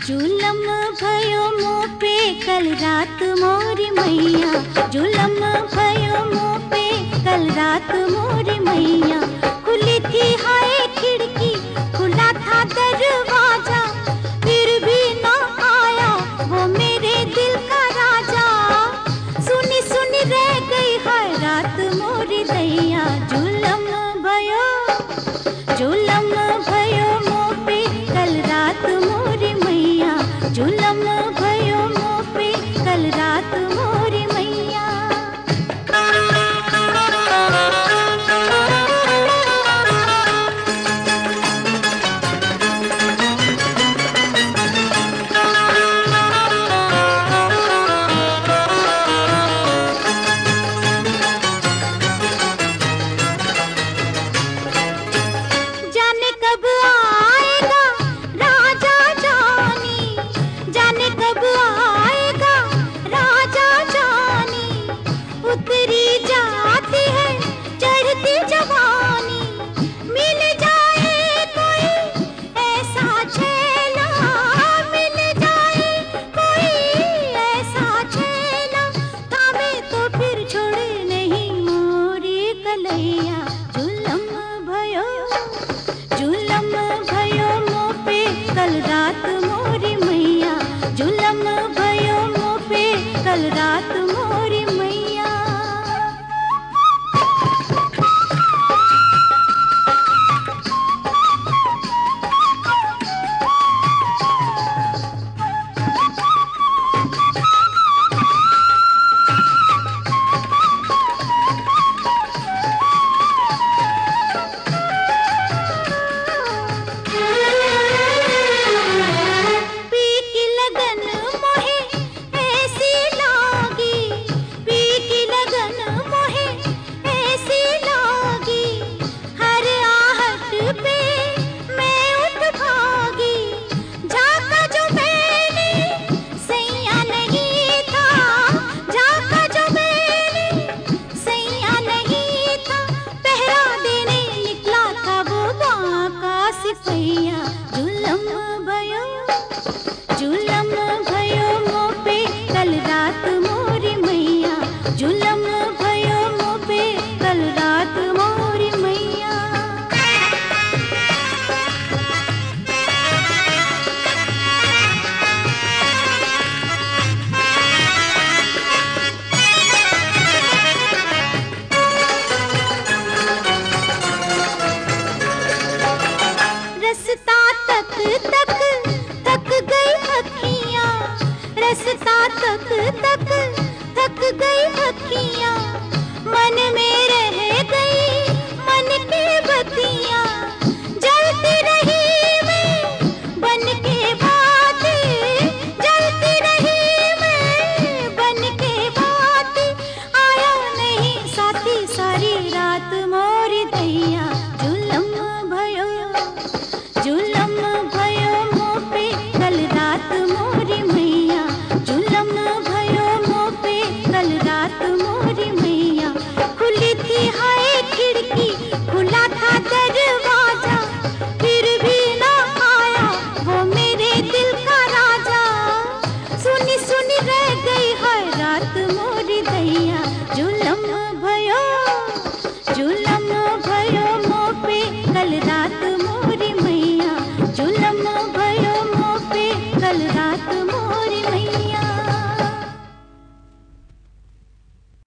जुलम भयो मो पे कल रात मोरी मैया, जुलम भयो मो पे कल रात मोरी मैया। खुली थी हाय खिड़की, खुला था दरवाजा, फिर भी ना आया वो मेरे दिल का राजा। सुनी सुनी रह गई हाय रात मोरी दैया। जुलम भयो, जुलम भयो मो पे कल रात मोरी मैया, जुलम भयो मो पे कल रात मोरी मैया। जाने कब आएगा राजा जानी, जाने कब आएगा राजा जानी। उतरी जाती है चढ़ती जवानी, मिल जाए कोई ऐसा छेला, मिल जाए कोई ऐसा छेला, थामे तो फिर छोड़े नहीं मोरी कलैया। जुलम भयो, जुलम भयो मो पे कल रात मोरी मैया, जुलम भयो मो पे कल रात मोरी मैया। पी की लगन मोहे ऐसी लागी, पी की लगन मोहे ऐसी लागी, हर आहट पे मैं उठ भागी। झाका जो मैंने सैया नहीं था, झाका जो मैंने सैया नहीं था, पहरा देने निकला था वो बांका सिपैया। जुलम भयो, जुलम भयो मो पे कल रात मोरी मैया, जुलम भयो मो पे कल रात मोरी मैया। रस्ता तक तक थक गई अखियाँ, रस्ता तक तक थक गई अखियाँ, मन में रह गई मन की बत्तियाँ। जलती रही मैं बन के बातें, जलती रही मैं बन के बातें, आया नहीं साथी सारी रात मोरी दैया। जुलम भयो, जुलम भयो मो पे कल रात मोरी मैया, जुलम भयो मो पे कल रात मोरी मैया। खुली थी हाय खिड़की, खुला था दरवाजा, फिर भी ना आया वो मेरे दिल का राजा। सुनी सुनी रह गई हाय रात मोरी दैया। जुलम भयो, जुलम भयो मो पे कल रात मोरी मैया, जुलम भयो मो पे कल रात